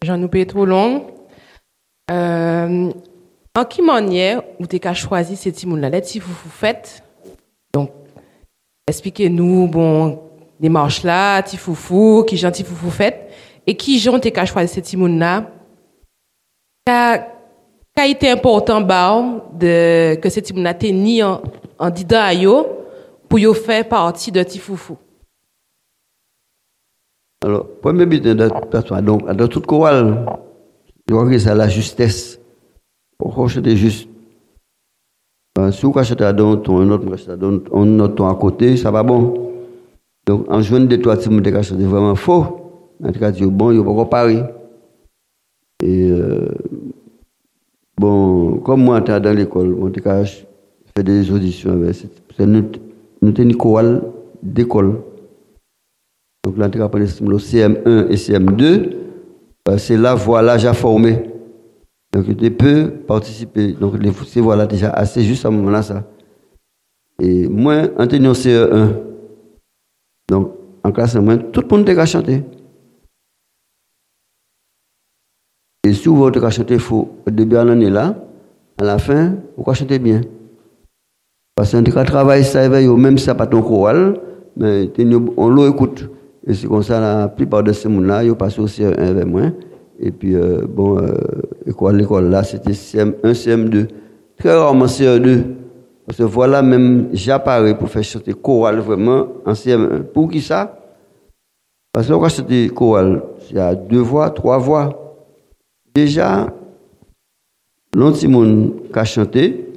j'en nous paye trop long. En qui manière ou t'es qu'à choisir ces petits là, les petits foufou faites. Donc, expliquez-nous, bon, les marches là, petits foufou, qui gentil foufou faites, et qui j'en t'es qu'à choisir ces petits là. Qu'a été important, que ces petits là t'es ni en disant à yo, pour yo faire partie de petits foufou. Alors, premier but donc, dans toute chorale, je crois que c'est la justesse. Pour chanter juste. Si vous achetez un ton, un autre ton à côté, ça va bon. Donc, en jouant de toi, si vous achetez vraiment faux, en tout cas, bon, il ne faut pas comparer. Et bon, comme moi, j'étais dans l'école, on fait des auditions avec. Nous sommes une chorale d'école. Donc là, on a parlé de CM1 et CM2. C'est la voix là déjà formée. Donc tu peux participer. Donc ces voix là déjà assez juste à ce moment-là ça. Et moi, en tenant CE1, donc en classe moi, tout le monde a chanté. Et si vous voulez chanter, il faut au début de l'année là, à la fin, vous pouvez chanter bien. Parce qu'on travaille ça, même si ce n'est pas ton choral, mais on l'écoute. Et c'est comme ça, la plupart de ces gens-là, ils passent au CM1 avec moi. Et puis, l'école là, c'était CM1, CM2. Très rarement CM2. Parce que voilà, même j'apparais pour faire chanter chorale vraiment en CM1. Pour qui ça? Parce que quand chanter chorale, il y a 2 voix, 3 voix. Déjà, l'autre monde qui a chanté,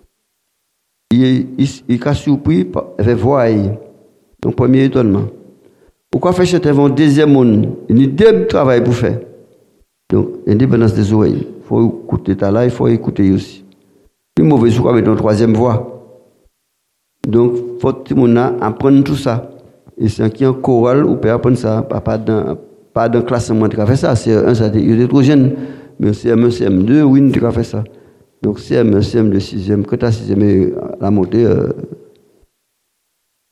il a surpris avec voix. Donc, premier étonnement. Pourquoi faire chanter avant deuxième monde? Il y a 2 travail pour faire. Donc, indépendance des oreilles. Il faut écouter ta là, il faut écouter aussi. Plus mauvais souvent avec une 3e voix. Donc, il faut que tout le monde apprenne tout ça. Et c'est qui en chorale, ou peut apprendre ça, pas dans le classement de faire ça. C'est un, il est trop jeune. Mais CM1, CM2, oui, tu as fait ça. Donc, CM1, CM2, 6e, quand tu as 6e, la montée,